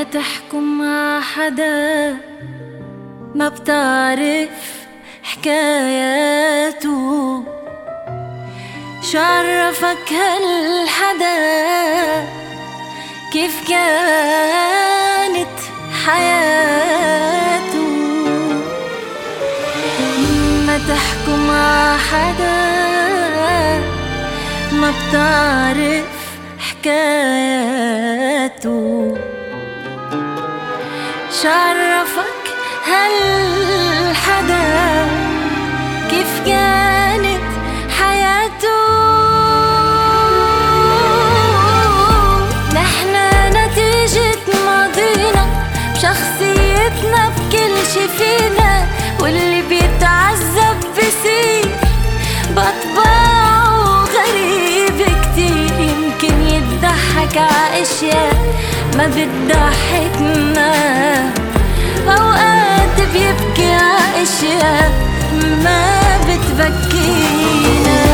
ما تحكم مع حدا ما بتعرف حكاياته. شعرفك هالحدا كيف كانت حياته. ما تحكم مع حدا ما بتعرف حكاياته. شعرفك هالحدا كيف كانت حياته. نحنا نتيجة ماضينا بشخصيتنا بكل شي فينا، واللي بيتعذب بصير بطباعه غريب كتير. يمكن يضحك عاشياء ما بتضحكنا، أوقات بيبكي عاشياء ما بتبكينا.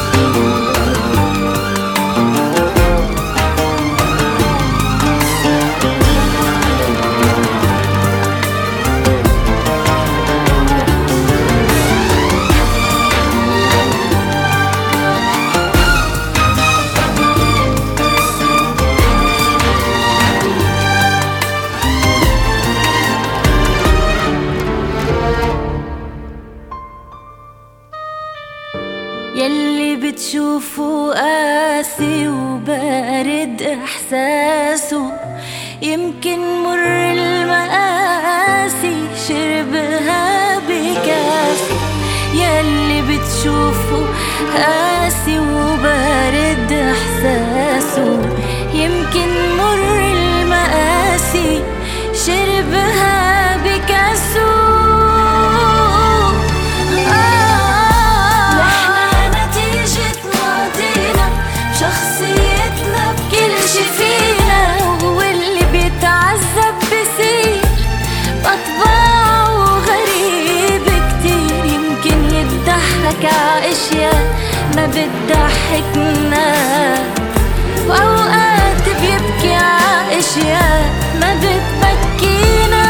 يلي بتشوفه قاسي وبارد إحساسه، يمكن مر المقاسي شربها بكاسه. يلي بتشوفه قاسي وبارد إحساسه، يمكن مر المقاسي شربها بكاسه. شخصيتنا بكل شي فينا، واللي بيتعذب بصير بطباعه غريب كتير. يمكن يضحك عاشياء ما بتضحكنا، وأوقات بيبكي عاشياء ما بتبكينا.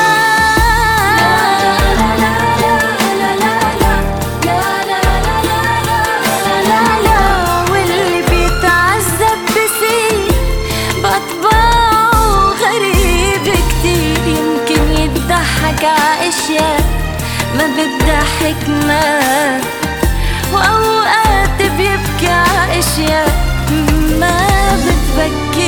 عاشياء ما بتضحكنا، وأوقات بيبكي عاشياء ما بتبكي.